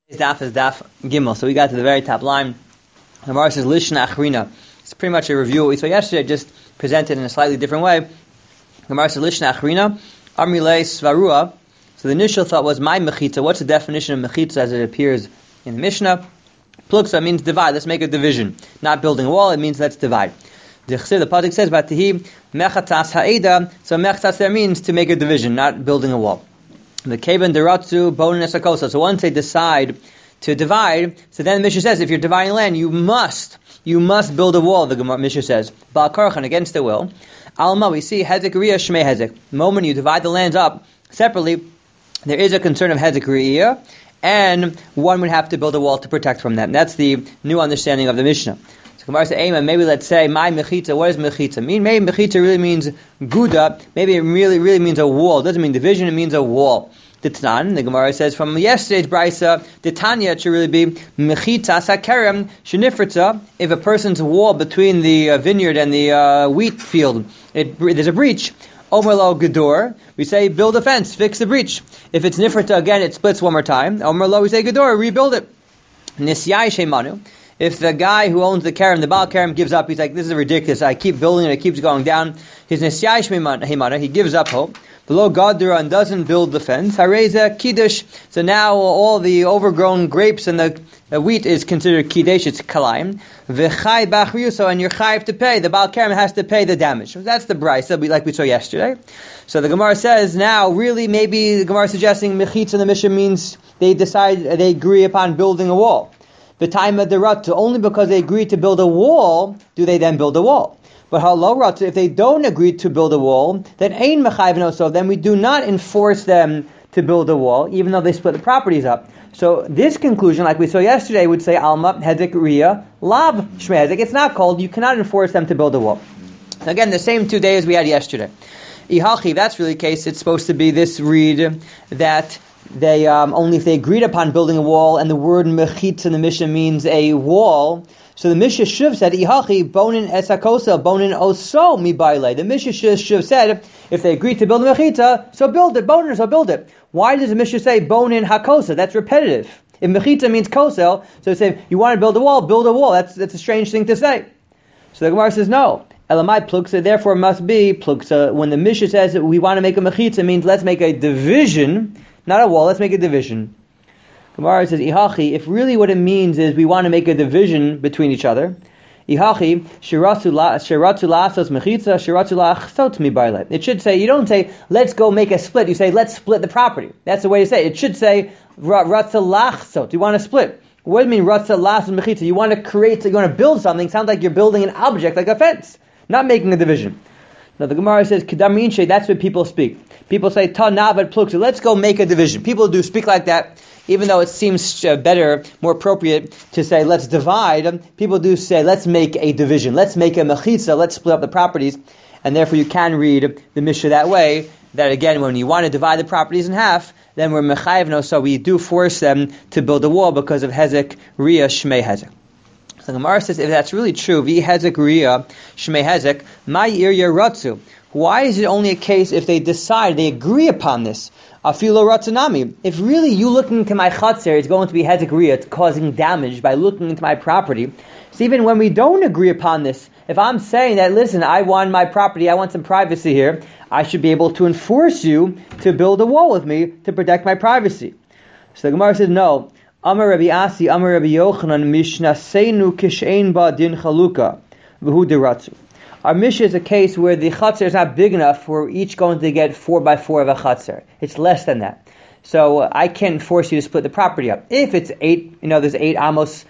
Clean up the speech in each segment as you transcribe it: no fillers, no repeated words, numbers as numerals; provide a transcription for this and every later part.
Daf is Daf Gimel. So we got to the very top line. The Gemara says Lishna Achrina. It's pretty much a review of what we saw yesterday, just presented in a slightly different way. The Gemara says Lishna Achrina. Amrilei Svarua. So the initial thought was my mechitza. What's the definition of mechitza as it appears in the Mishnah? Pluksa means divide. Let's make a division. Not building a wall. It means let's divide. The pasuk says Batihi mechatas ha'eda. So mechatas there means to make a division, not building a wall. The Keben Deratzu Bonin Esakosa. So once they decide to divide, so then the Mishnah says, if you're dividing land, you must build a wall, the Mishnah says. Ba'al Karchan, against their will. Alma, we see Hezek Riyah Shmei Hezek. The moment you divide the lands up separately, there is a concern of Hezek Riyah, and one would have to build a wall to protect from that. That's the new understanding of the Mishnah. So Gemara says, Amen, maybe let's say, my mechitza, what does mechitza mean? Maybe mechitza really means guda, maybe it really means a wall. It doesn't mean division, it means a wall. The Tanan, the Gemara says, from yesterday's Brisa, the Tanya, it should really be mechitza sakerem shenifritza. If a person's wall between the vineyard and the wheat field, there's a breach, Omer lo gedor, we say build a fence, fix the breach. If it's nifritza, again, it splits one more time. Omer lo, we say gedor, rebuild it. Nisyai shemanu. If the guy who owns the kerem, the Baal kerem, gives up, he's like, this is ridiculous, I keep building it, it keeps going down. His nisyai shemanu, he gives up hope. Below Gadura and doesn't build the fence. Hareza Kiddush. So now all the overgrown grapes and the wheat is considered Kiddush. It's Kalaim. V'chai b'achriuso, and you're chayiv to pay. The Baal Kerem has to pay the damage. So that's the Brisa, like we saw yesterday. So the Gemara says now, really, maybe the Gemara is suggesting mechitza in the Mishnah means they agree upon building a wall. The time of the Ratu, only because they agree to build a wall, do they then build a wall. But haloratu, if they don't agree to build a wall, then ein mechayiv no, so then we do not enforce them to build a wall, even though they split the properties up. So this conclusion, like we saw yesterday, would say alma hezek riyah lav shmei hezek. It's not called. You cannot enforce them to build a wall. So again, the same 2 days we had yesterday. Ihachi, that's really the case. It's supposed to be this read that they only if they agreed upon building a wall, and the word mechitza in the Mishnah means a wall. So the Mishnah Shuv said, Ihachi bonin esakosa bonin oso mi baile. The Mishnah Shuv said, if they agreed to build a mechitza, so build it, bonin, so build it. Why does the Mishnah say bonin hakosa? That's repetitive. If mechitza means kosel, so say you want to build a wall, build a wall. That's a strange thing to say. So the Gemara says no. Elamai pluksa, therefore must be pluksa. When the Mishnah says that we want to make a mechitza, it means let's make a division, not a wall, let's make a division. Gemara says, Ihachi, if really what it means is we want to make a division between each other, Ihachi, shiratu lasos mechitza, shiratu lachsot mi baile. It should say, you don't say, let's go make a split. You say, let's split the property. That's the way to say it. It should say, ratza lachsot. You want to split. What do you mean, ratza lasos mechitza? You want to create, you want to build something. Sounds like you're building an object, like a fence, not making a division. Now the Gemara says, Kedam, that's what people speak. People say, ta navad pluksa, let's go make a division. People do speak like that. Even though it seems better, more appropriate to say, let's divide, people do say, let's make a division, let's make a mechitza, let's split up the properties, and therefore you can read the Mishnah that way, that again, when you want to divide the properties in half, then we're mechayiv no, so we do force them to build a wall because of hezek riyah shmei hezek. So the Gemara says, if that's really true, vi hezek riyah shmei hezek, my irya ratzu. Why is it only a case if they decide, they agree upon this? Afilo ratzanami. If really you looking into my chatzir is going to be hezek riyah, it's causing damage by looking into my property. So even when we don't agree upon this, if I'm saying that, listen, I want my property, I want some privacy here, I should be able to enforce you to build a wall with me to protect my privacy. So the Gemara says, no. Amar Rabbi Asi, Amar Rabbi Yochanan, Mishnaseinu kishein ba din chaluka, v'hu diratzu. Our Mishnah is a case where the chatzir is not big enough for each going to get 4x4 of a chatzir. It's less than that. So I can't force you to split the property up. If it's 8, there's 8 amos,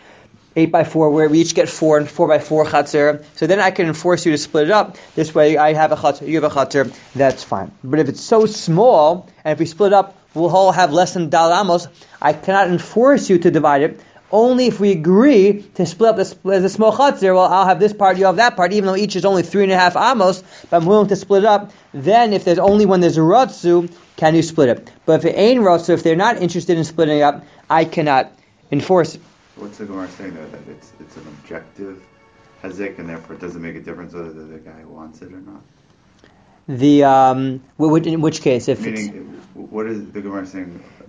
8x4, where we each get 4 and 4x4 chatzir, so then I can enforce you to split it up. This way I have a chatzir, you have a chatzir, that's fine. But if it's so small, and if we split it up, we'll all have less than dal amos, I cannot enforce you to divide it. Only if we agree to split up the small chatzir, well, I'll have this part, you have that part, even though each is only 3.5 amos, but I'm willing to split it up, then if there's only when there's a ratzu, can you split it? But if it ain't ratzu, if they're not interested in splitting it up, I cannot enforce it. What's the Gemara saying though, that it's an objective hezek, and therefore it doesn't make a difference whether the guy wants it or not? In which case, if meaning, what is the Gemara saying?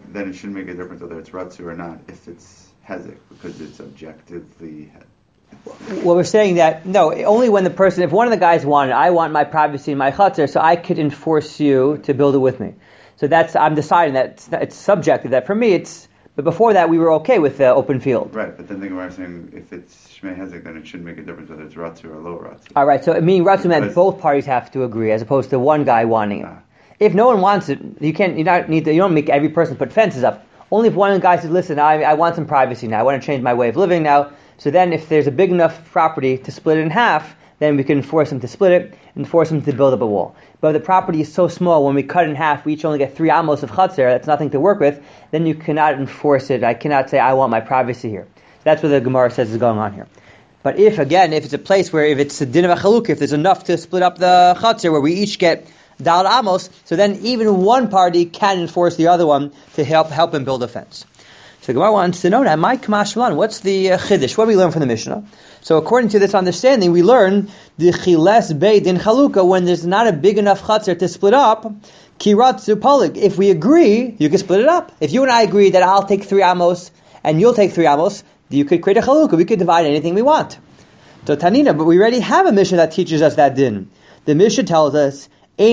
then it shouldn't make a difference whether it's Ratzu or not if it's Hezek, because it's objectively. Well, we're saying that, no, only when the person, if one of the guys wanted, I want my privacy in my chutzner, so I could enforce you to build it with me. So I'm deciding that it's subjective, that for me but before that we were okay with the open field. Right, but then the Gemara is saying if it's Shmei Hezek, then it shouldn't make a difference whether it's Ratzu or low Ratzu. All right, so I mean Ratzu meant both parties have to agree, as opposed to one guy wanting it. If no one wants it, you don't make every person put fences up. Only if one guy says, listen, I want some privacy now, I want to change my way of living now. So then if there's a big enough property to split it in half, then we can force them to split it and force them to build up a wall. But if the property is so small, when we cut it in half, we each only get 3 amos of chutzner, that's nothing to work with, then you cannot enforce it. I cannot say, I want my privacy here. That's what the Gemara says is going on here. But if it's a place where if it's a din of a chaluk, if there's enough to split up the chutzner, where we each get dal amos, so then even one party can enforce the other one to help him build a fence. So Gemara wants to know now, my kamash malan, what's the chiddush? What do we learn from the Mishnah? So according to this understanding, we learn the chiles beid in chaluka, when there's not a big enough chutzner to split up, kiratzu polig. If we agree, you can split it up. If you and I agree that I'll take 3 amos and you'll take 3 amos, you could create a chaluka. We could divide anything we want. So Tanina, but we already have a Mishnah that teaches us that din. The Mishnah tells us,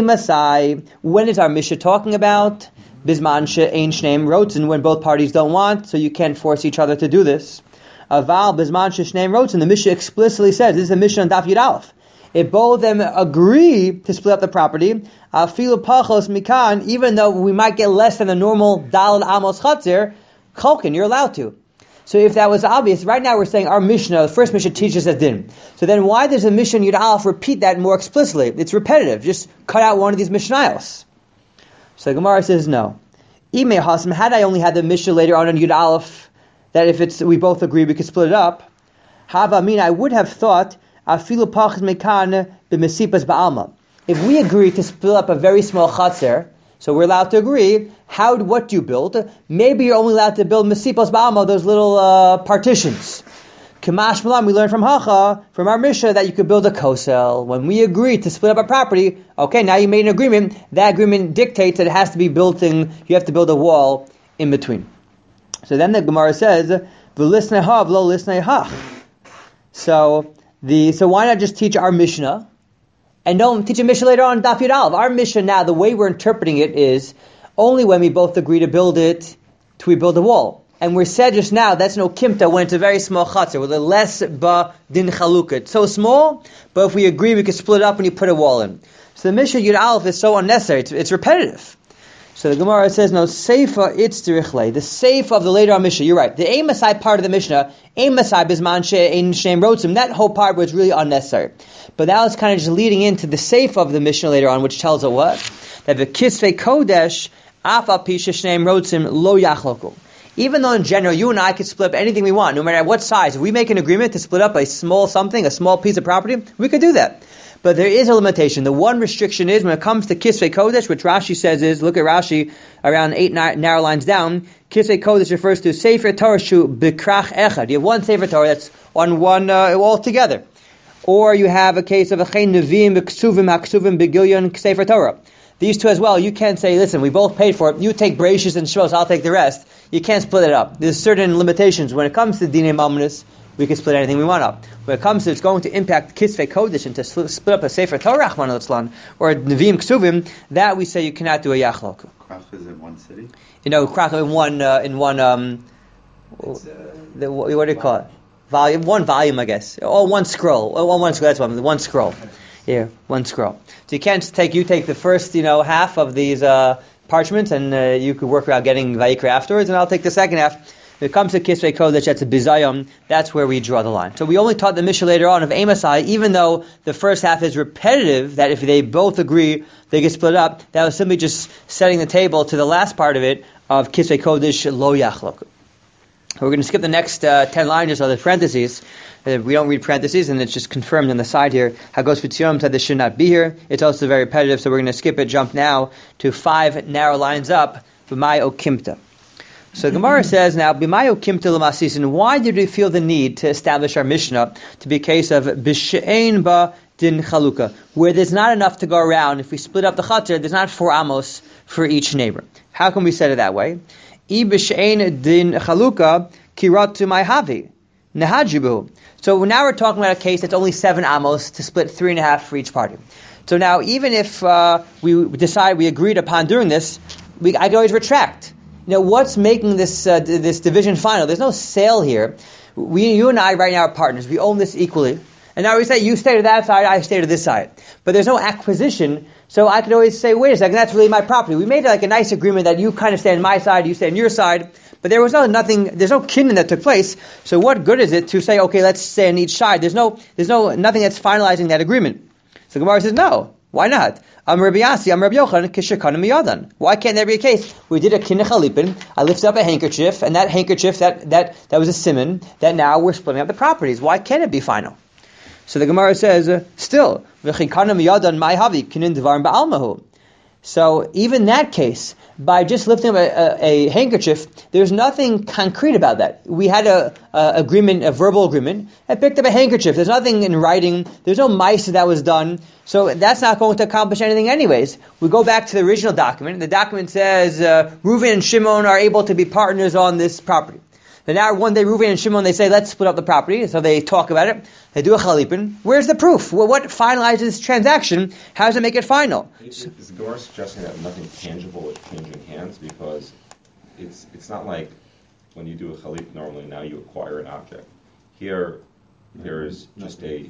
Masai, when is our Mishnah talking about? Bisman she'ein shneim rotzen, when both parties don't want, so you can't force each other to do this. Aval bisman she'shneim rotzen, the Mishnah explicitly says, this is a Mishnah on Daf Yud Aleph. If both of them agree to split up the property, afilu pachos mikan, even though we might get less than the normal daled amos chatzir, cholkin, you're allowed to. So if that was obvious, right now we're saying our Mishnah, the first Mishnah teaches us din. So then why does the Mishnah Yud Aleph repeat that more explicitly? It's repetitive. Just cut out one of these Mishnayos. So Gemara says no. Ime Hasam, had I only had the Mishnah later on in Yud Aleph, that if we both agree we could split it up, Hava Mina, I would have thought, Afilu Pachas Mekan b'Mesipas Ba'alma. If we agree to split up a very small chatzir, so we're allowed to agree, what do you build? Maybe you're only allowed to build Mesipas Ba'alma, those little partitions. Kamash Malam, we learn from Hacha, from our Mishnah, that you could build a kosel. When we agree to split up a property, okay, now you made an agreement. That agreement dictates that it has to be built in, you have to build a wall in between. So then the Gemara says, V'lisnei hav lo lisnei hach. So why not just teach our Mishnah, and don't teach a Mishnah later on Daf Yud Aleph? Our Mishnah now, the way we're interpreting it is, only when we both agree to build it, do we build a wall. And we said just now, that's no kimta when it's a very small chatzir, with a less ba din chalukah. It's so small, but if we agree, we can split it up and you put a wall in. So the Mishnah Yud Aleph is so unnecessary, it's repetitive. So the Gemara says, no, seifa it's dirichle. The seifa of the later on Mishnah, you're right. the Masai part of the Mishnah, Masai bisman she'ein shneim rotzim, that whole part was really unnecessary. But that was kind of just leading into the seifa of the Mishnah later on, which tells us what? That the kisvei kodesh, af al pi shneim rotzim lo yachloku. Even though in general, you and I could split up anything we want, no matter what size. If we make an agreement to split up a small piece of property, we could do that. But there is a limitation. The one restriction is when it comes to Kisvei Kodesh, which Rashi says is, look at Rashi around 8 narrow lines down, Kisvei Kodesh refers to Sefer Torah Shu Bikrach Echad. You have one Sefer Torah that's on one all together. Or you have a case of Achein Nevi'im B'Ksuvim HaKsuvim B'Gilyon Sefer Torah. These two as well, you can't say, listen, we both paid for it, you take Bereshis and Shmos, I'll take the rest. You can't split it up. There's certain limitations. When it comes to Dinei Mamonos, we can split anything we want up. When it comes to it's going to impact Kisvei Kodesh and to split up a Sefer Torah, Rachmana litzlan, or Nevi'im Ksuvim, that we say you cannot do a Yachlok. Krach is in one city? Krach what do you call it? One volume, I guess. Or one scroll. One scroll, that's one scroll. Yeah, one scroll. So you can't take the first, half of these parchments, and you could work around getting Vayikra afterwards, and I'll take the second half. When it comes to Kisvei Kodesh, that's a Bizayom, that's where we draw the line. So we only taught the Mishnah later on of Amasai, even though the first half is repetitive, that if they both agree, they get split up, that was simply just setting the table to the last part of it, of Kisvei Kodesh Lo Yachlok. We're going to skip the next 10 lines, just other parentheses. We don't read parentheses, and it's just confirmed on the side here. Hagos V'Tzion said this should not be here. It's also very repetitive, so we're going to skip it, jump now to 5 narrow lines up, B'mai Okimta. So Gemara says now, B'mai Okimta l'masis, and why did we feel the need to establish our Mishnah to be a case of B'she'ein ba din chaluka, where there's not enough to go around. If we split up the chatzir, there's not 4 amos for each neighbor. How can we say it that way? Ibishain din chaluka kiratu my havi nehajibu. So now we're talking about a case that's only 7 amos to split 3.5 for each party. So now, even if we decide we agreed upon doing this, I can always retract. What's making this division final? There's no sale here. You and I right now are partners. We own this equally. And now we say, you stay to that side, I stay to this side. But there's no acquisition, so I could always say, wait a second, that's really my property. We made like a nice agreement that you kind of stay on my side, you stay on your side. But there's no kinyan that took place. So what good is it to say, okay, let's stay on each side? There's nothing that's finalizing that agreement. So Gemara says, no, why not? Rabbi Yasi, Rabbi Yochanan, Kishakana Miyadan. Why can't there be a case? We did a kinyan chalipin, I lifted up a handkerchief, and that handkerchief, that was a simon, that now we're splitting up the properties. Why can't it be final? So the Gemara says, still, v'chikana miyadan mai havi kinin devarim ba'almahu. So even that case, by just lifting up a handkerchief, there's nothing concrete about that. We had a verbal agreement. I picked up a handkerchief. There's nothing in writing. There's no ma'aseh that was done. So that's not going to accomplish anything anyways. We go back to the original document. The document says Reuven and Shimon are able to be partners on this property. And now one day Reuven and Shimon, they say, let's split up the property. So they talk about it. They do a chalipin. Where's the proof? Well, what finalizes this transaction? How does it make it final? Is the Gemara suggesting that nothing tangible is changing hands? Because it's not like when you do a chalipin normally, now you acquire an object. Here, there's just a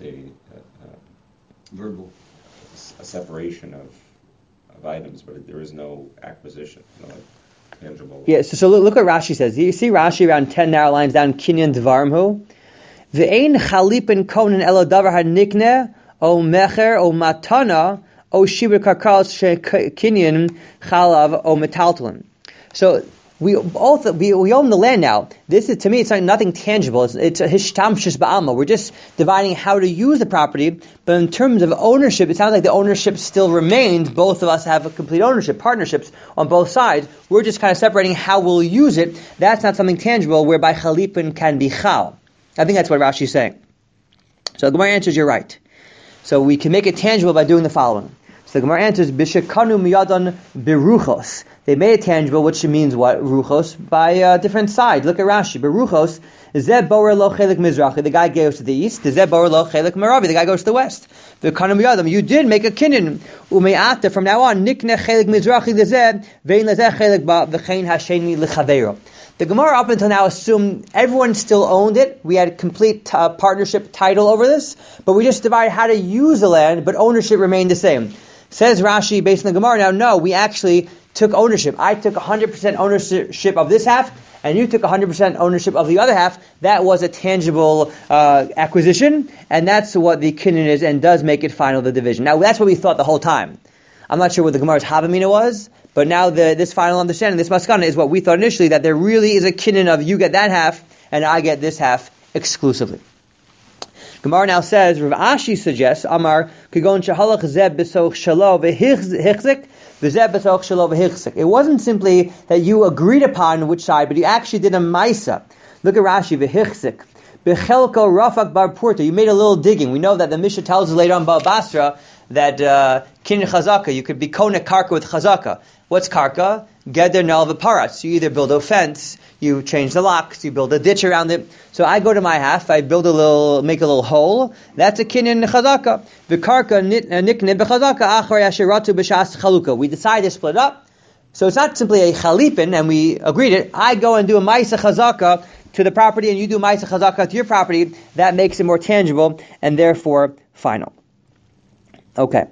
verbal, a separation of items, but there is no acquisition, tangible. Yeah, so look what Rashi says. You see Rashi around 10 narrow lines down, kinyan dvarim hu. Ve'ein chalipin konen elo davar hanikne, o mecher, o matana, o shibur karkal kinyan chalav, o metaltalin. So we own the land now. This is, to me, it's nothing tangible. It's a hishtamshus ba'alma. We're just dividing how to use the property, but in terms of ownership, it sounds like the ownership still remains. Both of us have a complete ownership, partnerships on both sides. We're just kind of separating how we'll use it. That's not something tangible, whereby chalipin can be chal. I think that's what Rashi is saying. So the Gemara answers, you're right. So we can make it tangible by doing the following. So the Gemara answers, b'shekanu miyadan beruchos. They made it tangible, which means what? Ruchos, by different sides. Look at Rashi. Beruchos, zeh borer lo chelik mizrachi. The guy goes to the east. Zeh borer lo chelik maravi. The guy goes to the west. V'kanu miyadam. You did make a kinyan. Ume'ata, from now on, nikne chelik mizrachi lezeh, vein lezeh chelik ba, v'chein hasheni lechavero. The Gemara up until now assumed everyone still owned it. We had a complete partnership title over this, but we just divided how to use the land, but ownership remained the same. Says Rashi, based on the Gemara, now no, we actually took ownership. I took 100% ownership of this half, and you took 100% ownership of the other half. That was a tangible acquisition, and that's what the kinyan is, and does make it final, the division. Now, that's what we thought the whole time. I'm not sure what the Gemara's Havamina was, but now this final understanding, this maskana, is what we thought initially, that there really is a kinyan of you get that half, and I get this half exclusively. Gemara now says, Rav Ashi suggests, Amar, Kigon shahalach zeb besoch shalo v'hichzik, v'zeb besoch shalo v'hichzik. It wasn't simply that you agreed upon which side, but you actually did a maisa. Look at Rashi, v'hichzik. Bechelko rafak bar purta. You made a little digging. We know that the Mishnah tells us later on Baba Basra that kin chazaka, you could be konek karka with chazaka. What's karka? Geder nal v'paratz. You either build a fence, you change the locks, you build a ditch around it. So I go to my half, I make a little hole. That's a kinyan chazaka. V'karka nikne b'chazaka acharei asheratu b'shas chaluka. We decide to split up. So it's not simply a chalipin, and we agreed it. I go and do a ma'isa chazaka to the property, and you do ma'isa chazaka to your property. That makes it more tangible, and therefore final. Okay.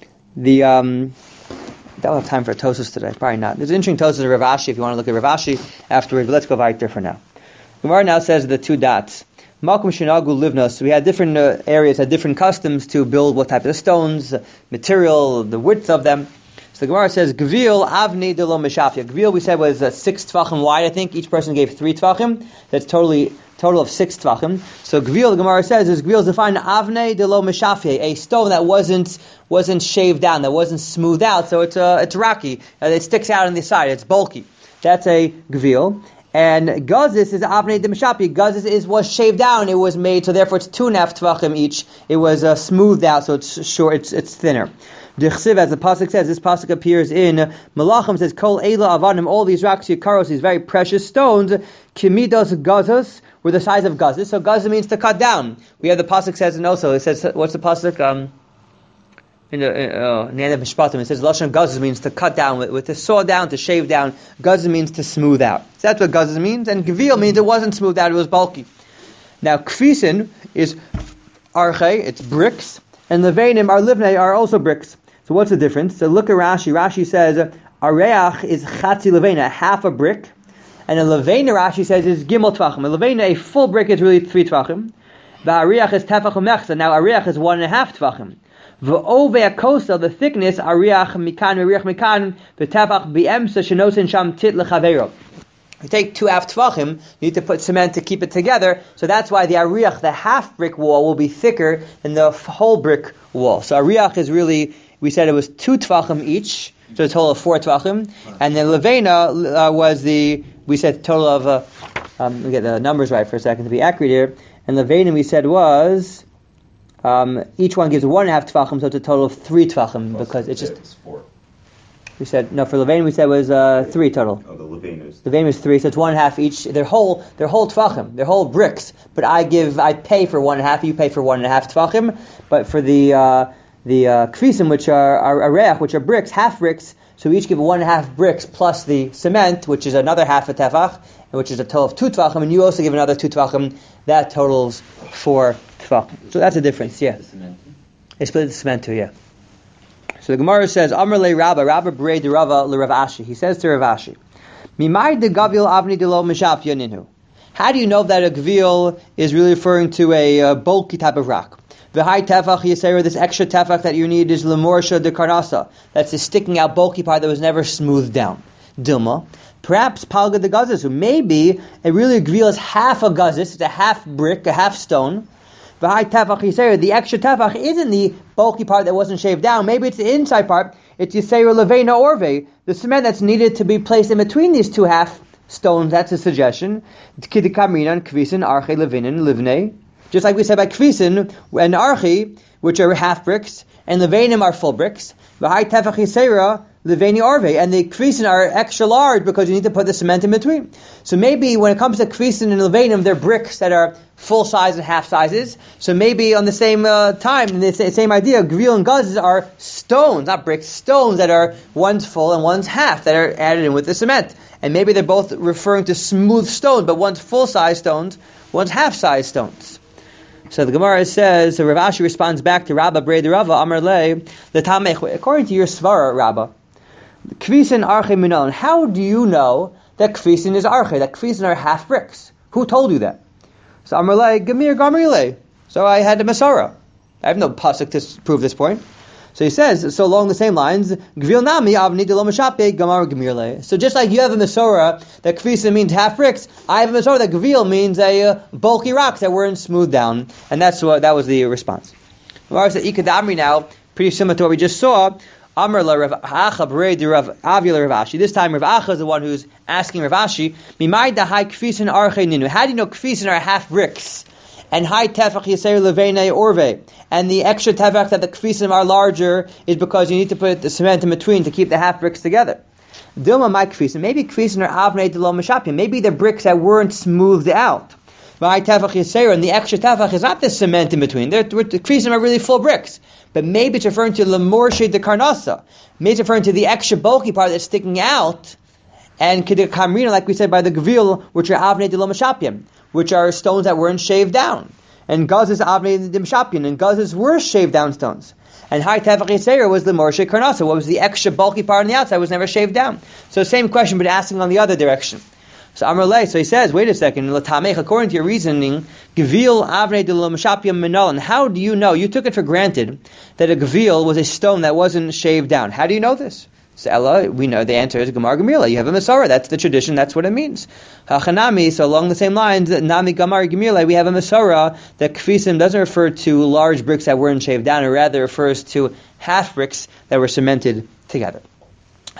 Don't have time for a Tosas today. Probably not. There's an interesting Tosas of Rav Ashi if you want to look at Rav Ashi afterwards, but let's go right there for now. Gemara now says the two dots. Malkum Shinagu Livnos. We had different areas, had different customs to build what type of stones, material, the width of them. So the Gemara says, Gvil Avni de lo Meshafia. Gvil we said was 6 tvachim wide, I think. Each person gave 3 tvachim. That's total of 6 tvachim. So Gvil, the Gemara says, is Gvil is defined Avne de lo Meshafia, a stone that wasn't shaved down, that wasn't smoothed out, so it's rocky. It sticks out on the side, it's bulky. That's a Gvil. And gazis is avnei demishapi. Gazis was shaved down. It was made, so therefore it's 2.5 tvachim each. It was smoothed out, so it's short. It's thinner. D'chsiv, as the pasuk says, this pasuk appears in Malachim. Says kol eila avanim. All these rocks, yikaros, these very precious stones, kimidos gazos, were the size of gazis. So gazis means to cut down. We have the pasuk says, and also it says, what's the pasuk? In the end of Mishpatim, it says lashon gazis means to cut down with to saw down, to shave down. Gazis means to smooth out. So that's what gazis means. And gevil means it wasn't smoothed out; it was bulky. Now kfisin is arche, it's bricks, and levenim are livnei are also bricks. So what's the difference? So look at Rashi. Rashi says areach is chatzi levena, half a brick, and a levena Rashi says is gimel tvachim. A levena, a full brick, is really 3 tvachim. The areach is tefach umechza. Now areach is 1.5 tvachim. V'ovei akosa, the thickness, ariach mikan, v'tefach bi'emsa shenosin sham tit lechaveiro. You take 2.5 tvachim, you need to put cement to keep it together, so that's why the ariach, the half brick wall, will be thicker than the whole brick wall. So ariach is really, we said it was 2 tvachim each, so a total of 4 tvachim, and then levena was we said total of, let me get the numbers right for a second to be accurate here, and levena we said was, each one gives 1.5 tvachim, so it's a total of 3 tvachim, because it's just 4. We said no for Levain. We said was 3 total. Oh, the Levain is 3, so it's 1.5 each. They're whole tvachim, they're whole bricks. But I pay for 1.5. You pay for 1.5 tvachim. But for the kfisim, which are areach, which are bricks, half bricks. So we each give 1.5 bricks plus the cement, which is another half a tefach, which is a total of 2 tvachim, and you also give another 2 tvachim. That totals 4 tvachim. So that's a difference. Yeah. They split the cement too. Yeah. So the Gemara says, Amr le Rabba brei de Rava le Rav Ashi. He says to Rav Ashi, Mimai de gavil avni de lo mishap yaninhu. How do you know that a gavil is really referring to a bulky type of rock? V'hai tefach yisera, this extra tefach that you need is lemorsha de karnasa. That's the sticking out bulky part that was never smoothed down. Dilma. Perhaps palga de gazis, maybe a gavil is half a gazis, it's a half brick, a half stone. The extra tefach isn't the bulky part that wasn't shaved down. Maybe it's the inside part. It's Yisera Levena Orve, the cement that's needed to be placed in between these 2 half stones. That's a suggestion. Kidikamrinan, Kvisin, Arche, Levinin, Livne. Just like we said by Kvisin and Arche, which are half bricks, and Levenim are full bricks. V'hai tefach Yisera Leveni Orve, and the Kvisin are extra large because you need to put the cement in between. So maybe when it comes to Kvisin and Levenim, they're bricks that are full size and half sizes. So maybe on the same time, in the same idea, Gvil and Gazes are stones, not bricks, stones that are one's full and one's half that are added in with the cement. And maybe they're both referring to smooth stones, but one's full size stones, one's half size stones. So the Gemara says, so Rav Ashi responds back to Rabba brei de Rava, Amar le, according to your Svara, Rabba, Kvisin arche minon. How do you know that Kvisin is arche, that Kvisin are half bricks? Who told you that? So Amarle, Gamir Gamrile. So I had a Masara. I have no pasuk to prove this point. So he says, so along the same lines, Gvil Nami Avni de lo Mashape Gamar Gamirle. So just like you have a Masora that Kvisa means half bricks, I have a Masora that Gvil means a bulky rocks that weren't smoothed down. And that was the response. Ikadamri now, pretty similar to what we just saw. Amr la Rav Acha brei de Rav Avila Rav Ashi. This time Rav Acha is the one who's asking Rav Ashi, Mimai da hai kfisin arche ninu. How do you know kfisin are half bricks? And hai tefach yisei levene orve. And the extra tefach that the kfisin are larger is because you need to put the cement in between to keep the half bricks together. Dilma my kfisin. Maybe kfisin are avnei de lo meshapim. Maybe the bricks that weren't smoothed out. And the extra tefach is not the cement in between. The kfisim are really full bricks. But maybe it's referring to lemorshe de karnasa. Maybe it's referring to the extra bulky part that's sticking out. And kamrina, like we said by the gavil, which are avnei de lo meshapim, which are stones that weren't shaved down. And gazes avnei de meshapim, and gazes were shaved down stones. And high tefach yisera was lemorshe karnasa. What was the extra bulky part on the outside was never shaved down. So same question, but asking on the other direction. So Amar Lei, so he says, wait a second, according to your reasoning, Gvil Avnei de lo Meshapim Minolan. How do you know? You took it for granted that a Gvil was a stone that wasn't shaved down. How do you know this? So Ella, we know the answer is Gamar Gemila. You have a Masara. That's the tradition. That's what it means. Hachanami, so along the same lines, Nami Gamar Gemila, we have a Masara that Kfisim doesn't refer to large bricks that weren't shaved down, or rather refers to half bricks that were cemented together.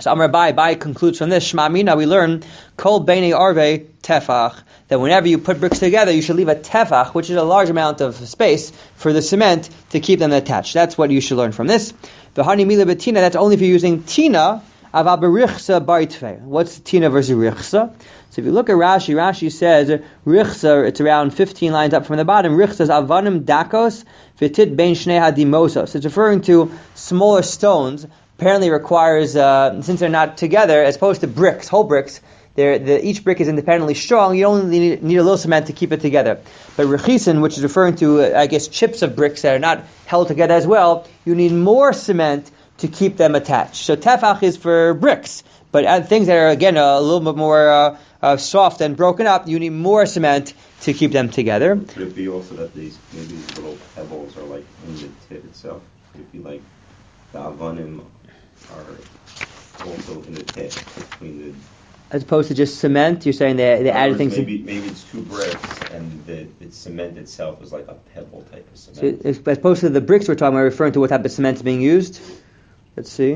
So Amar Bai concludes from this, Shema Mina, we learn, Kol Beinei Arve Tefach, that whenever you put bricks together, you should leave a tefach, which is a large amount of space for the cement to keep them attached. That's what you should learn from this. V'hani Mila Betina, that's only if you're using tina, Ava Berichsa Baitve. What's tina versus Richsa? So if you look at Rashi says, Richsa, it's around 15 lines up from the bottom, Richsa is Avanim Dakos, V'tit Bein Shnei Hadimosos. It's referring to smaller stones. Apparently requires, since they're not together, as opposed to bricks, whole bricks, each brick is independently strong, you only need a little cement to keep it together. But rechisin, which is referring to, chips of bricks that are not held together as well, you need more cement to keep them attached. So tefach is for bricks, but things that are, again, a little bit more soft and broken up, you need more cement to keep them together. Could it be also that these little pebbles are like in the tit itself? Could it be like the avanim are also in the tit between the... As opposed to just cement, you're saying they added things... Maybe it's two bricks, and the cement itself is like a pebble type of cement. So as opposed to the bricks we're talking about, referring to what type of cement is being used. Let's see.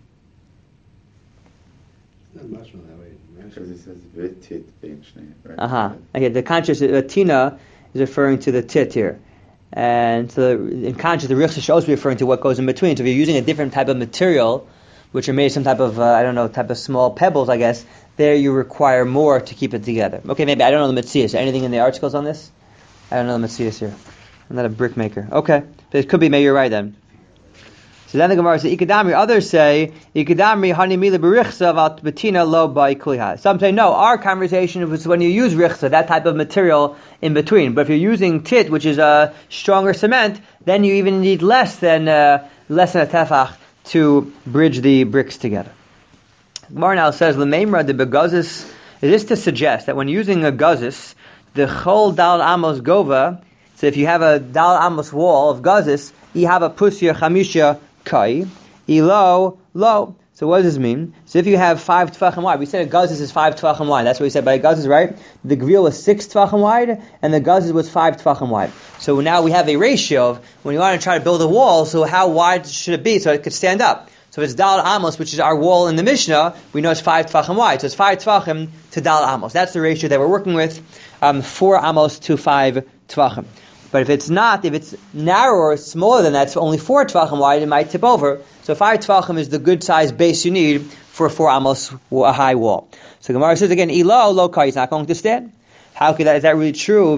Not much on that way. Because it says v'tit bein shnei, right? Okay, the conscious tina is referring to the tit here. And so in conscious, the richsa should also be referring to what goes in between. So if you're using a different type of material, which are made of some type of, type of small pebbles, I guess, there you require more to keep it together. Okay, maybe, I don't know the Metzias. Anything in the articles on this? I don't know the Metzias here. I'm not a brick maker. Okay, but it could be, maybe you're right then. So then the Gemara says, Ikadamri, others say, Ikadamri hani mila berichsa vat betina lo by kliha. Some say, no, our conversation was when you use richsa, that type of material in between. But if you're using tit, which is a stronger cement, then you even need less than a tefach to bridge the bricks together. Gemara now says, L'meimra de begazis, is this to suggest that when using a gazis, the chol dal amos gova, so if you have a dal amos wall of gazis, you have a pusya chamisha kai, ilo, lo. So what does this mean? So if you have 5 tvachim wide, we said a gazis is 5 tvachim wide. That's what we said by a gazis, right? The grill was 6 tvachim wide, and the gazis was 5 tvachim wide. So now we have a ratio of when you want to try to build a wall, so how wide should it be so it could stand up? So if it's Dal Amos, which is our wall in the Mishnah, we know it's 5 tvachim wide. So it's 5 tvachim to Dal Amos. That's the ratio that we're working with, 4 Amos to 5 tvachim. But if it's not, if it's narrower, smaller than that, it's only 4 tvachim wide, it might tip over. So 5 tvachim is the good size base you need for a 4 Amos high wall. So Gemara says again, Ilo lo kai, it's not going to stand. How could that? Is that really true?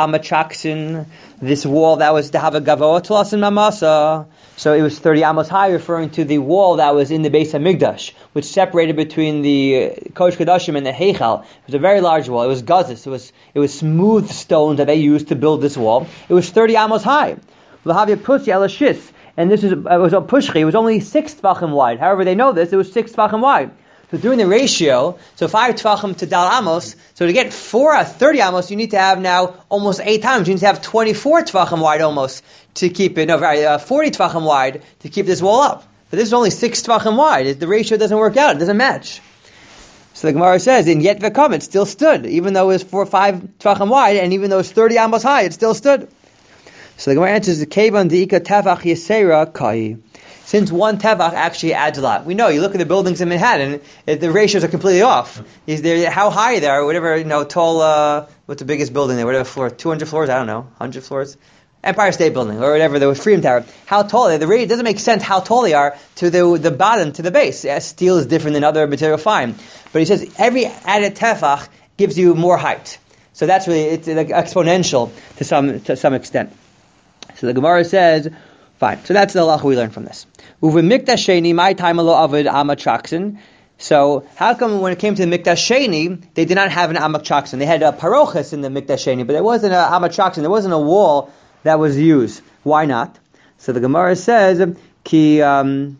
This wall that was to have a gavoa tlasin mamasa. So it was 30 amos high, referring to the wall that was in the base of Migdash, which separated between the Kodesh Kodashim and the Heichal. It was a very large wall. It was gazis. It was smooth stones that they used to build this wall. It was 30 amos high. L'havya pusi elashis, and it was a pushchi. It was only 6 tvachim wide. However, they know this. It was 6 tvachim wide. So doing the ratio, so 5 tvachim to Dal Amos, so to get 30 Amos, you need to have now almost 8 times. You need to have 24 tvachim wide almost to keep it, 40 tvachim wide to keep this wall up. But this is only 6 tvachim wide. The ratio doesn't work out. It doesn't match. So the Gemara says, in Yet V'Kom, it still stood. Even though it was 5 tvachim wide, and even though it's 30 Amos high, it still stood. So the Gemara answers, the Kevan Deika Tefach Yesera Kai. Since one tefach actually adds a lot. We know, you look at the buildings in Manhattan, the ratios are completely off. How high they are, whatever, tall, what's the biggest building there, whatever floor, 200 floors, I don't know, 100 floors? Empire State Building, or whatever, there was Freedom Tower. How tall are they? It doesn't make sense how tall they are to the bottom, to the base. Steel is different than other material, fine. But he says, every added tefach gives you more height. So that's really, it's like exponential to some extent. So the Gemara says, fine. So that's the halacha we learn from this. Uve mikdash sheni, my time alo avid amak chaksin. So how come when it came to the mikdash sheni, they did not have an amak chaksin? They had a parochas in the mikdash sheni, but there wasn't an amak chaksin. There wasn't a wall that was used. Why not? So the Gemara says, ki kai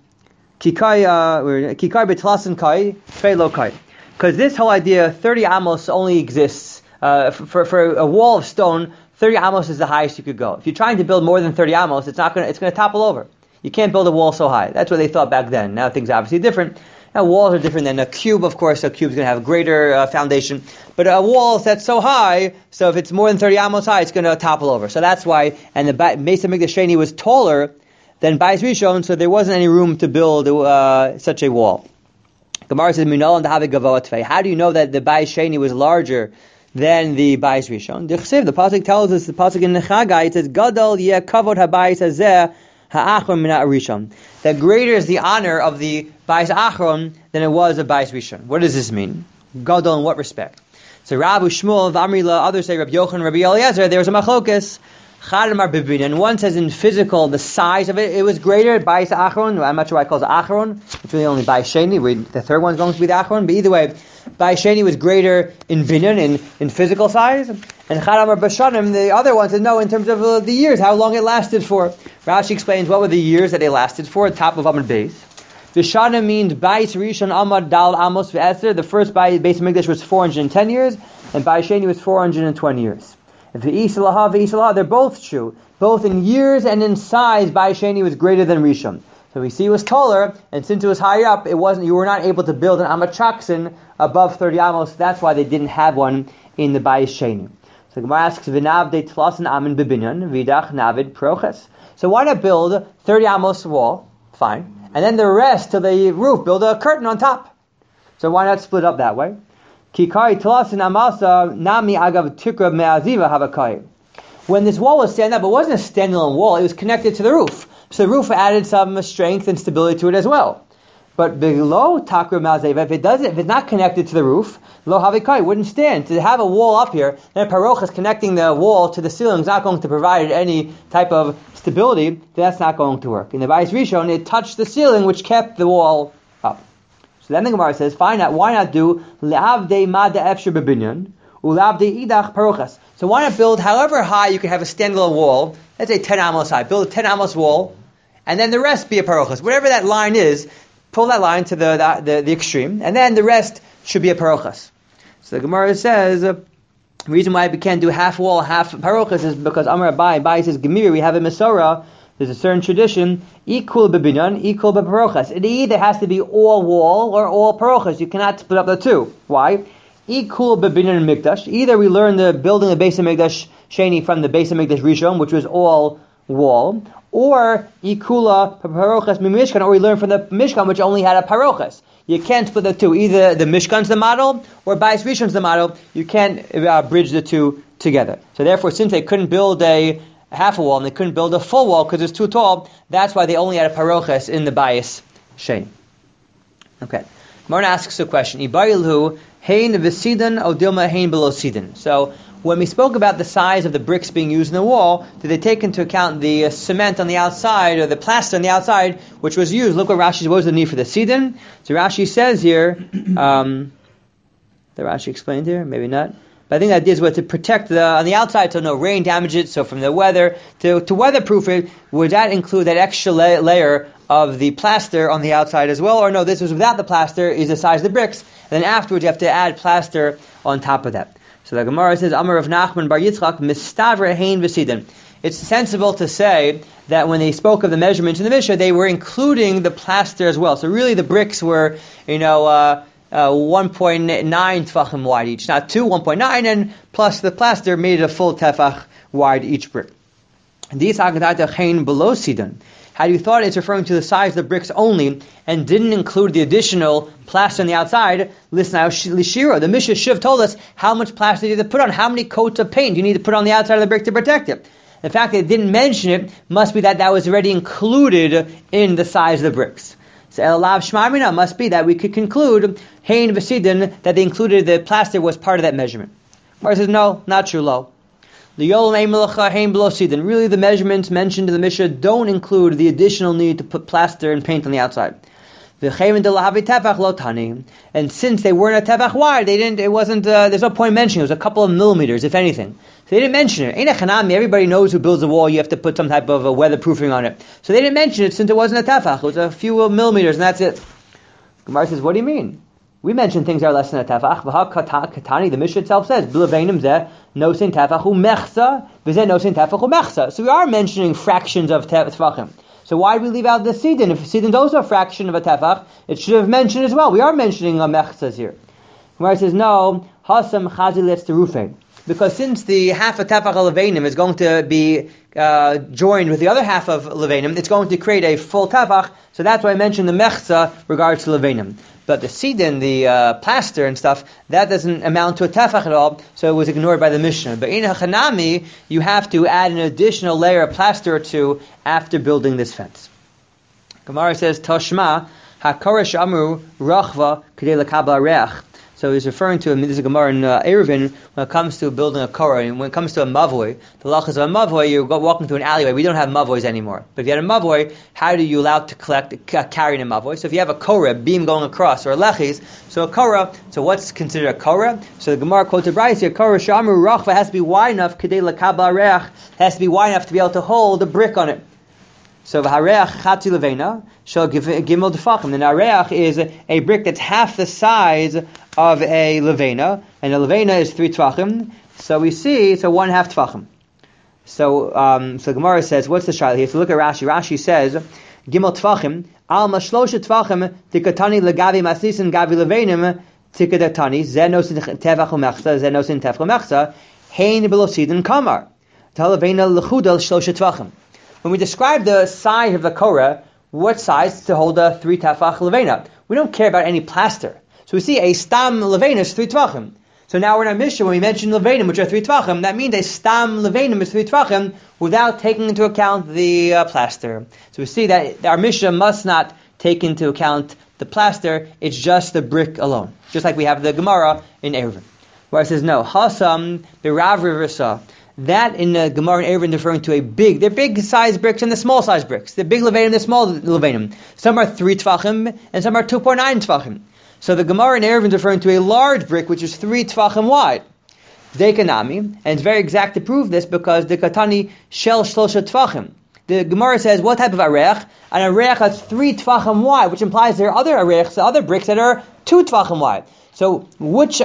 betlasin kai, trei lo kai. Because this whole idea, 30 amos only exists for a wall of stone. 30 amos is the highest you could go. If you're trying to build more than 30 amos, it's going to topple over. You can't build a wall so high. That's what they thought back then. Now things are obviously different. Now walls are different than a cube, of course. A cube's going to have a greater foundation. But a wall that's so high, so if it's more than 30 amos high, it's going to topple over. So that's why, and the Beis HaMikdash Sheni was taller than Bais Rishon, so there wasn't any room to build such a wall. Gemara says, "Minol and Havi Gavoa Tvei." How do you know that the Bayis Sheni was larger than the Bayis Rishon? The pasuk tells us, the pasuk in Nechagai, it says, "Gadol yeh kavod habayis hazeh ha'achron min ha'rishon." That greater is the honor of the Bayis Achron than it was of Bayis Rishon. What does this mean? Gadol in what respect? So Rabbi Shmuel, V'amrila, others say Rabbi Yochanan, Rabbi Eliezer. There was a machlokas. Chadamar bibin, and one says in physical, the size of it, it was greater. Bayis Achron, I'm not sure why it calls it Achron. It's really only Bayis Sheni. The third one's going to be the Achron. But either way, Bayis Sheni was greater in binyan, in physical size. And Chadamar Bashanim, the other one said no, in terms of the years, how long it lasted for. Rashi explains what were the years that they lasted for. Top of Amud Beis. Vishana means Bayis Rishon Amad Dal Amos V'Eser. The first Bayis Mikdash was 410 years, and Bayis Sheni was 420 years. They're both true. Both in years and in size, Bayis Sheni was greater than Rishon. So we see it was taller, and since it was higher up, you were not able to build an Amachaksin above 30 amos. That's why they didn't have one in the Bayis Sheni. So Gemara asks, V'navdei tlasin amin bebinyan, v'idach navid proches. So why not build 30 amos wall? Fine. And then the rest to the roof, build a curtain on top. So why not split up that way? When this wall was standing up, it wasn't a standalone wall, it was connected to the roof. So the roof added some strength and stability to it as well. But below takra ma'azeva, if it's not connected to the roof, lo havikai, it wouldn't stand. To have a wall up here, and a parochas connecting the wall to the ceiling is not going to provide any type of stability, that's not going to work. In the Bayis Rishon, it touched the ceiling, which kept the wall up. So then the Gemara says, why not do le'avdei mada efshir bebinyan u'le'avdei idach parochas? So why not build however high you can have a standalone wall? Let's say 10 amos high. Build a 10 amos wall, and then the rest be a parochas. Whatever that line is, pull that line to the extreme, and then the rest should be a parochas. So the Gemara says, the reason why we can't do half wall, half parochas is because Amar Abai says, Gemir, we have a Mesorah, there's a certain tradition, equal bebinyan, equal beparochas. It either has to be all wall or all parochas. You cannot split up the two. Why? Equal bebinyan and mikdash. Either we learn the building the Beis HaMikdash Sheni from the Beis HaMikdash Rishon, which was all wall, or ikula parochas mimishkan, or we learn from the Mishkan, which only had a parochas. You can't split the two. Either the Mishkan's the model, or Bayis Rishon's the model. You can't bridge the two together. So therefore, since they couldn't build a half a wall and they couldn't build a full wall because it's too tall, that's why they only had a parochas in the Bayis Sheni. Okay. Marna asks a question. Ibayilhu hein v'sidan odilma hein below sidan. So when we spoke about the size of the bricks being used in the wall, did they take into account the cement on the outside or the plaster on the outside, which was used? Look what Rashi says. What was the need for the sidan? So Rashi says here, the Rashi explained here, maybe not. But I think the idea is to protect on the outside so no rain damage it, so from the weather, to weatherproof it, would that include that extra layer of the plaster on the outside as well? Or no, this was without the plaster, is the size of the bricks, and then afterwards you have to add plaster on top of that. So the Gemara says, Amar of Nachman bar Yitzchak, mistavra hein v'sidan. It's sensible to say that when they spoke of the measurements in the Mishnah, they were including the plaster as well. So really the bricks were, 1.9 tefachim wide each, not 2, 1.9, and plus the plaster made it a full tefach wide each brick. These hagadaita hein below sidan. Had you thought it's referring to the size of the bricks only and didn't include the additional plaster on the outside, listen now, Lishiro, the Mishnah Shiv told us how much plaster you need to put on, how many coats of paint you need to put on the outside of the brick to protect it. The fact that it didn't mention it must be that was already included in the size of the bricks. So Elav Shmarmina must be that we could conclude Hein V'Sidin, that they included the plaster was part of that measurement. Mar says, no, not true, lo. Really, the measurements mentioned in the Mishnah don't include the additional need to put plaster and paint on the outside. And since they weren't a tefach wide, there's no point mentioning it. It was a couple of millimeters, if anything. So they didn't mention it. Everybody knows who builds a wall, you have to put some type of weatherproofing on it. So they didn't mention it since it wasn't a tefach. It was a few millimeters, and that's it. Gemara says, what do you mean? We mentioned things that are less than a tefach. The Mishnah itself says, so we are mentioning fractions of tefachim. So why did we leave out the sidin? If sidin is also a fraction of a tefach, it should have mentioned as well. We are mentioning a mechzas here. Gemara says, no, hasam chaziletz terufei. Because since the half of tefach levanim is going to be joined with the other half of levanim, it's going to create a full tefach. So that's why I mentioned the mechza regards to levanim. but the sidin, the plaster and stuff, that doesn't amount to a tefach at all, so it was ignored by the Mishnah. But in Hachanami, you have to add an additional layer of plaster or two after building this fence. Gemara says, Toshma, HaKoresh Amru Rachva Kedei L'Kabel Hareach. So he's referring to, this is a Gemara in Eruvin, when it comes to building a korah, and when it comes to a mavoi, the lachas of a mavoi, you're walking through an alleyway. We don't have mavois anymore. But if you had a mavoi, how do you allow to carry in a mavoi? So if you have a korah, beam going across, or a lechis, so a korah, so what's considered a korah? So the Gemara quotes a brayso here, korah shamru rachva has to be wide enough, kedei l'kabel hareach, has to be wide enough to be able to hold a brick on it. So hareach chatzi levena shall gimel tefachim. The hareach is a brick that's half the size of a levena, and a levena is 3 tefachim. So we see it's a 1/2 tefachim. So Gemara says, what's the shayla here? So look at Rashi. Rashi says, gimel tefachim al mashlosha tefachim tikatani legavi masisin gavi levenim tikadatani zenosin tefach umechsa zenosin tefach umechsa hein belosidin kamar talavena lechudal shlosha tefachim. When we describe the size of the korah, what size to hold a 3 tefach levena? We don't care about any plaster. So we see a stam levena is 3 tvachim. So now we're in our Mishnah, when we mention levenim, which are 3 tvachim, that means a stam levenim is 3 tvachim without taking into account the plaster. So we see that our Mishnah must not take into account the plaster, it's just the brick alone. Just like we have the Gemara in Eruvin, where it says, no, hasam birav riversa. That in the Gemara in Eruvin referring to they're big size bricks and the small size bricks. The big levenim, the small levenim. Some are 3 tvachim and some are 2.9 tvachim. So the Gemara in Eruvin is referring to a large brick which is 3 tvachim wide. Dekanami, and it's very exact to prove this because the katani shel shlosha tvachim. The Gemara says what type of areach? An areach that's 3 tvachim wide, which implies there are other areichs, other bricks that are 2 tvachim wide. So which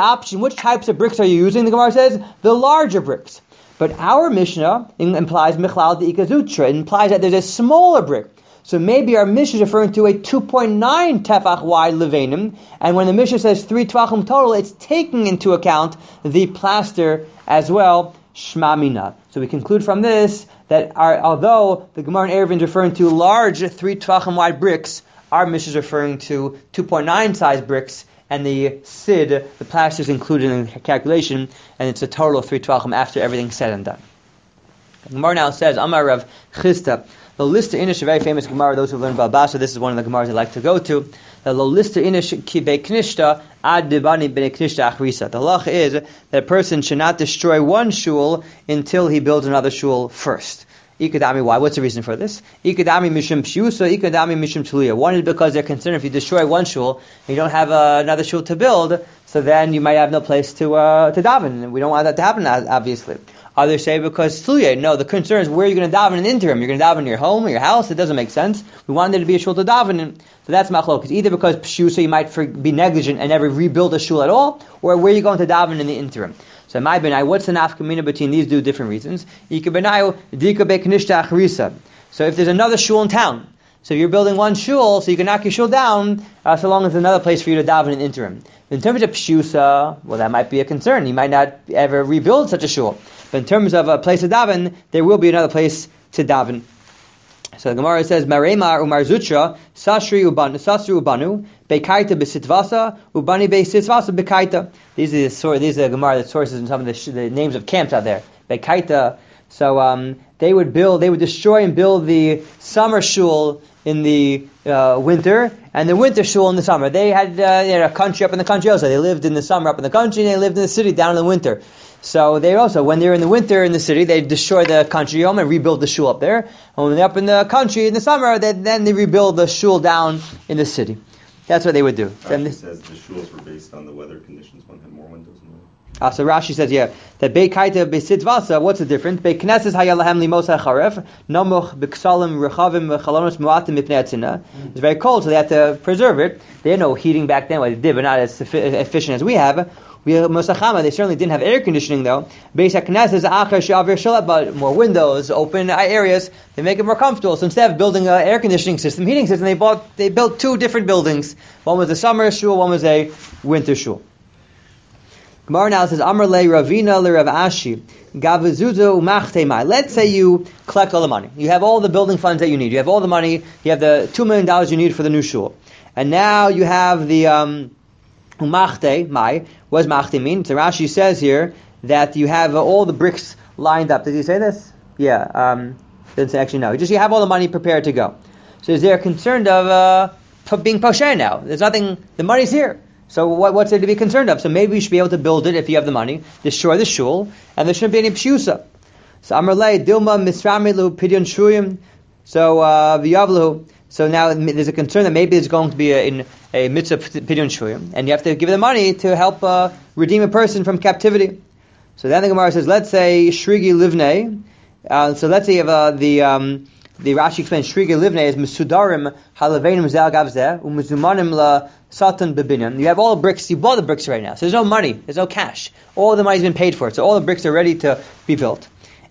types of bricks are you using? The Gemara says the larger bricks. But our Mishnah implies michlal de ikazutra. It implies that there's a smaller brick. So maybe our Mishnah is referring to a 2.9 tefach wide levenim, and when the Mishnah says 3 tvachim total, it's taking into account the plaster as well. Shma mina. So we conclude from this that although the Gemara in Eruvin is referring to large 3 tvachim wide bricks, our Mishnah is referring to 2.9 size bricks, and the sid, the plaster, is included in the calculation, and it's a total of 3 tvachim after everything's said and done. The Gemara now says, Amar Rav Chisda. The Lista Inish, a very famous Gemara, those who learn Balba, so this is one of the Gemaras I like to go to. The Lista Inish ki beknishta ad dibani beknishta achrisa. The halach is that a person should not destroy one shul until he builds another shul first. Ikadami, why? What's the reason for this? Ikadami mishum pshiusa, ikadami mishum tuluya. One is because they're concerned if you destroy one shul and you don't have another shul to build, so then you might have no place to daven, and we don't want that to happen, obviously. Others say because tuluya. No, the concern is where you're going to daven in the interim. You're going to daven in your home or your house. It doesn't make sense. We want there to be a shul to daven in. So that's machlokes. Either because pshiusa you might be negligent and never rebuild a shul at all, or where you're going to daven in the interim. So my benai, what's the nafkamina between these two different reasons? So if there's another shul in town, so you're building one shul, so you can knock your shul down, so long as there's another place for you to daven in the interim. In terms of pshiusa, well, that might be a concern. You might not ever rebuild such a shul. But in terms of a place to daven, there will be another place to daven. So the Gemara says, Maremar umar zutra, sasri ubanu, bekaita besitvasa, ubani besitvasa bekaita. These are the Gemara that sources in some of the names of camps out there. Bekaita. So they would destroy and build the summer shul in the winter, and the winter shul in the summer. They had a country up in the country also. They lived in the summer up in the country, and they lived in the city down in the winter. So they also, when they're in the winter in the city, they destroy the country home and rebuild the shul up there. And when they're up in the country in the summer, then they rebuild the shul down in the city. That's what they would do. Rashi says the shuls were based on the weather conditions. One had more windows than the other. So Rashi says, that Beikaita Besitvasa, what's the difference? Beikneses hayalahem limos hacharef, nomuch b'ksalim rechavim v'chalonos muatim mipnei atzina. It's very cold, so they had to preserve it. They had no heating back then. Well, they did, but not as efficient as we have. They certainly didn't have air conditioning though. But more windows, open areas, they make it more comfortable. So instead of building an air conditioning system, heating system, they built 2 different buildings. One was a summer shul, one was a winter shul. Gemara now says, Amar le Ravina le Rav Ashi, Gavazuzo umachtei. Let's say you collect all the money. You have all the building funds that you need. You have all the money. You have the $2 million you need for the new shul. And now you have the umachte, mai. What does machte mean? So Rashi says here that you have all the bricks lined up. Did he say this? Yeah. Didn't say actually no. Just you have all the money prepared to go. So is there concerned of being posher now? There's nothing. The money's here. So what's there to be concerned of? So maybe you should be able to build it if you have the money, destroy the shul, and there shouldn't be any pshusa. So Amarle Dilma Misramilu Pidyon Shuyim. So V'yavlu. So now there's a concern that maybe there's going to be a mitzvah Pidyon Shuyim, and you have to give the money to help redeem a person from captivity. So then the Gemara says, let's say Shrigi Livnei. So let's say you have the Rashi explains Shrigi Livnei is Mesudarim Halavenim Zel Gavzeh Umizumanim La Satan Bebinyan. You have all the bricks. You bought the bricks right now. So there's no money. There's no cash. All the money's been paid for. So all the bricks are ready to be built.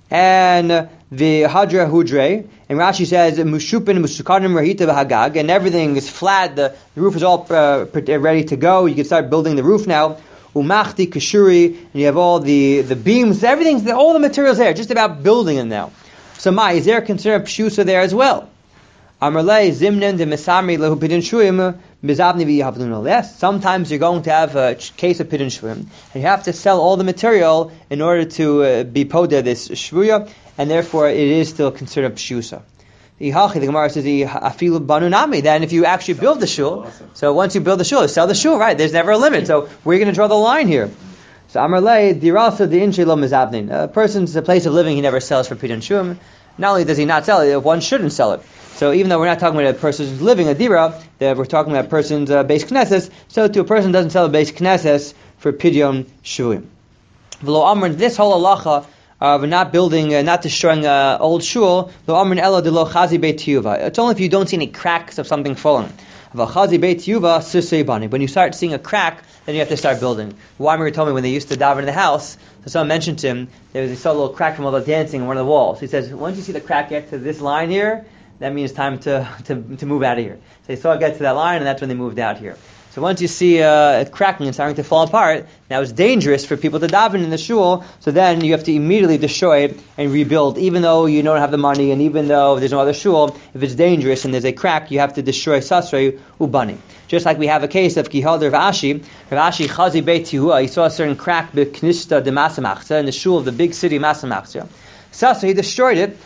And the Hadra Hudre, and Rashi says Mushupin Musukanim Rahita V'Hagag, and everything is flat. The roof is all ready to go. You can start building the roof now. Umachti Kashuri, and you have all the beams. Everything's all the materials there. Just about building them now. So is there a concern of pshusa there as well? Amarle Zimnen de Mesamri Lehu Pidin Shuyim Mizavni V'Yavlun. Yes, sometimes you're going to have a case of Pidin Shuyim, and you have to sell all the material in order to be poda this shvuya, and therefore it is still considered pshusa. The Gemara says afilu banunami. Then if you actually build the shul, so once you build the shul, you sell the shul, right? There's never a limit. So where are you going to draw the line here? So Amarle dirasa the inche lo mizavnin. A person's place of living he never sells for pidyon shum. Not only does he not sell it, one shouldn't sell it. So even though we're not talking about a person's living a dira, that we're talking about a person's base knesses. So to a person doesn't sell a base knesses for pidyon shum. V'lo amr, this whole halacha of not building, not destroying old shul, lo amr elo de lo chazi beit tiyuva. It's only if you don't see any cracks of something falling. V'chazi beit tiyuva sisei bani. When you start seeing a crack, then you have to start building. Weimer told me when they used to daven in the house, so someone mentioned to him, they saw a little crack from all the dancing in one of the walls. He says, once you see the crack get to this line here, that means time to move out of here. So they saw it get to that line, and that's when they moved out here. So once you see it cracking and starting to fall apart, now it's dangerous for people to daven in the shul, so then you have to immediately destroy it and rebuild, even though you don't have the money, and even though there's no other shul, if it's dangerous and there's a crack, you have to destroy sasrei ubani. Just like we have a case of Kihal Rav Ashi Chazi Beit Yehuah, he saw a certain crack b'knista de Masamachza, in the shul of the big city Masamachza. Sasrei, he destroyed it,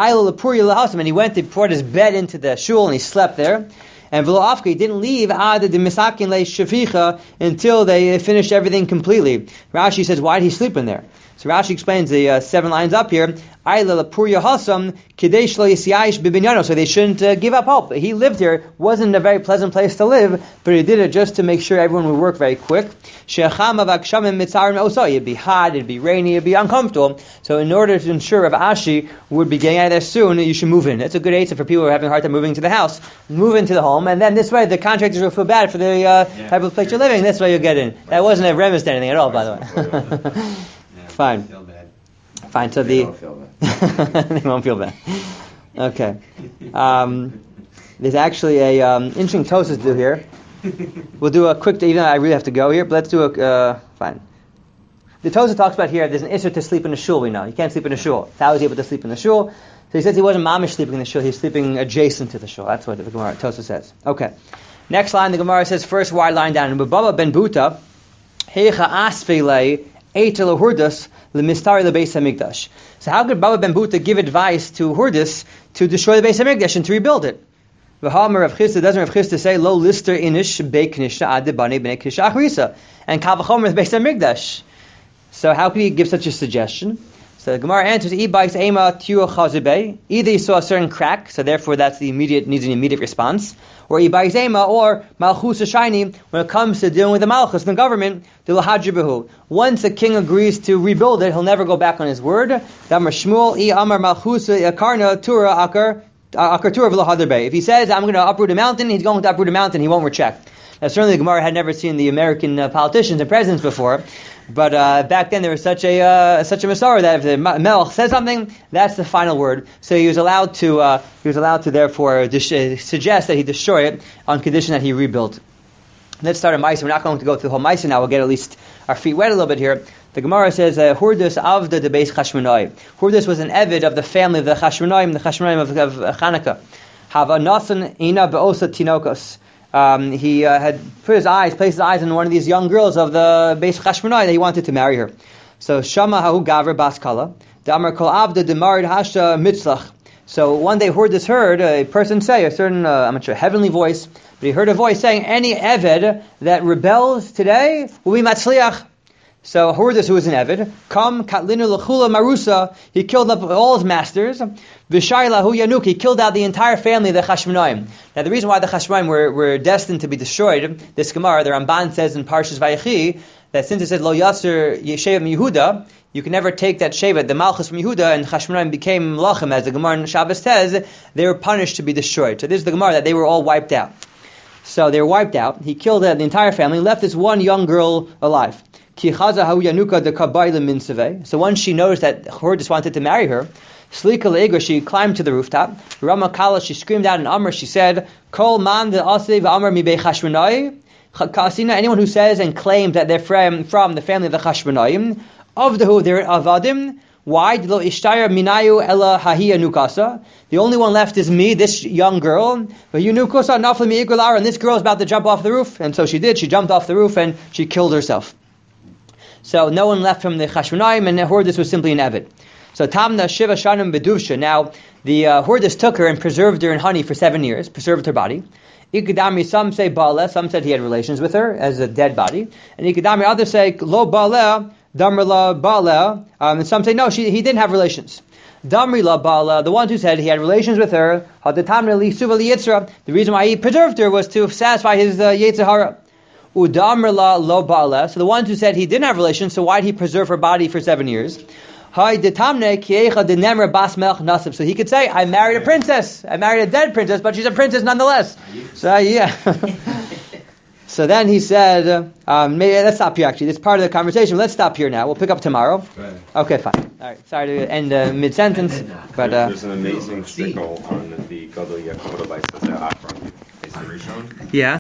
and he went to put his bed into the shul and he slept there. And V'lo Afka, he didn't leave until they finished everything completely. Rashi says, why did he sleep in there? So Rashi explains the 7 lines up here. So they shouldn't give up hope. He lived here, wasn't a very pleasant place to live, but he did it just to make sure everyone would work very quick. It'd be hot, it'd be rainy, it'd be uncomfortable. So in order to ensure Rav Ashi would be getting out of there soon, you should move in. It's a good answer for people who are having a hard time moving to the house. Move into the home, and then this way the contractors will feel bad for the type of place you're living. This way you'll get in. That wasn't a remiss to anything at all, by the way. Fine. Fine. So they won't feel bad. Okay. There's actually a interesting Tosas do here. We'll do a quick. Even though I really have to go here, but let's do a fine. The Tosas talks about here. There's an issue to sleep in a shul. We know you can't sleep in a shul. How was he able to sleep in the shul? So he says he wasn't mamish sleeping in the shul. He's sleeping adjacent to the shul. That's what the Gemara Tosas says. Okay. Next line, the Gemara says first wide line down. Baba ben Buta, heicha asfele. So how could Baba ben Buta give advice to Hurdus to destroy the Beis HaMikdash and to rebuild it? Doesn't Rav Chisda say lo lister inish beiknisha ad bani bnei knisha achrisa and kal v'chomer the Beis HaMikdash? So how could he give such a suggestion? So the Gemara answers, either he saw a certain crack, so therefore that's needs an immediate response, or or malchus shiny when it comes to dealing with the malchus, the government, once a king agrees to rebuild it, he'll never go back on his word. If he says, I'm going to uproot a mountain, he's going to uproot a mountain, he won't recheck. Now certainly the Gemara had never seen the American politicians and presidents before, but back then there was such a Masorah that if the Melech says something, that's the final word. So he was allowed to therefore suggest that he destroy it on condition that he rebuilt. Let's start a Maisa. We're not going to go through the whole Maisa now. We'll get at least our feet wet a little bit here. The Gemara says, Hurdus avda de beis Chashmonai. Hurdus was an Evid of the family of the Chashmonaim of Chanukah. Hava nasan ina be'osa tinokos. he had placed his eyes on one of these young girls of the Beis Chashmonai that he wanted to marry her. So Shama Hahu Gavra Bas Kala, Damar Kol Abda Demarid Hasha Mitzlach. So one day heard a person say, a certain, I'm not sure, heavenly voice, but he heard a voice saying, any Eved that rebels today will be Matzliach. So Hordis, who was an Eved, Kam Katlinu Lechula Marusa, he killed up all his masters. Vishayla Hu Yanuk, he killed out the entire family of the Chashmonaim. Now the reason why the Chashmonaim were destined to be destroyed, this Gemara, the Ramban says in Parshas Vayechi, that since it said Lo Yasser Yeshev Yehuda, you can never take that Shevet, the Malchus from Yehuda, and Chashmonaim became Lachem, as the Gemara in Shabbos says, they were punished to be destroyed. So this is the Gemara that they were all wiped out. So they were wiped out. He killed the entire family, left this one young girl alive. So once she noticed that Hordis wanted to marry her, she climbed to the rooftop. Ramakala, she screamed out in Amr, she said, Kol man de asev Amr mi bei Chashmonai. Anyone who says and claims that they're from the family of the Chashmonaim, of the who they're Avadim. Why? The only one left is me, this young girl. And this girl is about to jump off the roof. And so she did. She jumped off the roof and she killed herself. So no one left from the Chashmonaim, and Hordis was simply an Eved. So Tamna Shiva Shanim Beduvsha. Now the Hordis took her and preserved her in honey for 7 years, preserved her body. Ikadami, some say Ba'aleh, some said he had relations with her as a dead body. And Ikadami, others say Lo Ba'aleh, Damrila Ba'aleh, and some say no, he didn't have relations. Damrila Ba'aleh, the ones who said he had relations with her, the reason why he preserved her was to satisfy his Yetzer Hara. Udamrila Lo Ba'aleh, so the ones who said he didn't have relations, so why did he preserve her body for 7 years? So he could say, I married a princess. I married a dead princess, but she's a princess nonetheless. So yeah. So then he said, let's stop here actually. This is part of the conversation. Let's stop here now. We'll pick up tomorrow. Okay, fine. All right. Sorry to end mid-sentence. But there's an amazing shtickle on the Gadol Yaakov Rabbi Sazer Akron. Yeah.